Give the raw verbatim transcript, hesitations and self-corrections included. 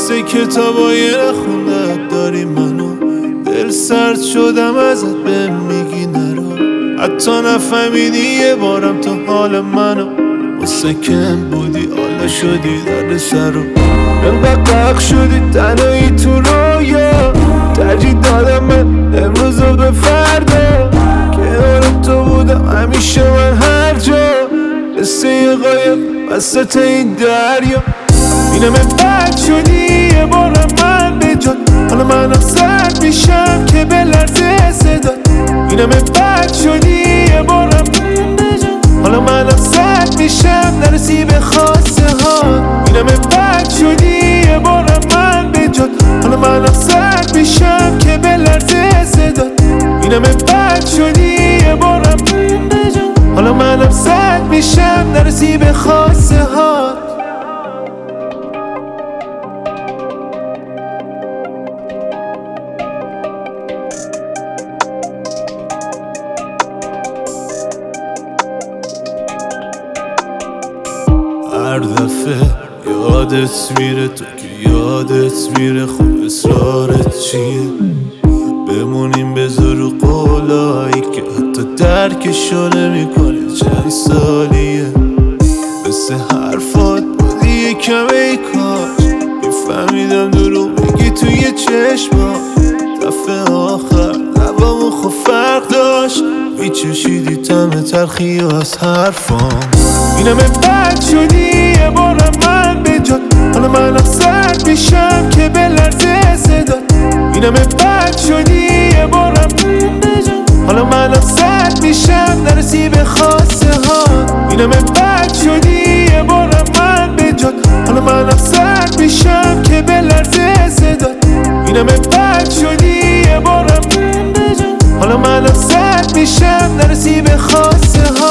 مثل کتابای نخونده داری منو، دل سرد شدم ازت به میگی نرو. حتی نفهمیدی یه بارم تو حال منو، مسکن بودی حالا شدی درد سرو. انقدر غرق شدی تنهایی تو رویا، ترجیح دادم من امروز رو به فردا. کنار تو بودم همیشه من هر جا، مثل یه قایق وسط این دریا. اینم بد شدی یه بارم من به جات، حالا منم سرد میشم که به لرزه صدات. اینم بد شدی یه بارم من به جات، حالا منم سرد میشم نرسی به خواسته ها. اینم بد شدی یه بارم من به جات، حالا منم سرد میشم که به لرزه صدات. اینم بد شدی یه بارم من به جات، حالا منم سرد میشم نرسی به خواسته ها. هر دفعه یادت میره تو که یادت میره، خب اصرارت چیه؟ بمونیم بذار رو قولایی که حتی درکشو نمیکنی چند سالیه. مثل حرفات بودی یه کمه ای کاش میفهمیدم دروغ میگی توی چشما. دفعه آخر لبامو خب فرق داشت، میچشیدی طعم تلخی و از حرفام. اینم بد شدی یه بارم من به جات، حالا منم سرد میشم که به لرزه صدات. اینم بد شدی یه بارم من به جات، حالا منم سرد میشم نرسی به خواسته ها. اینم بد شدی یه بارم من به جات، حالا منم سرد میشم که به لرزه صدات. اینم بد شدی یه بارم من به جات، حالا منم سرد میشم نرسی به خواسته ها.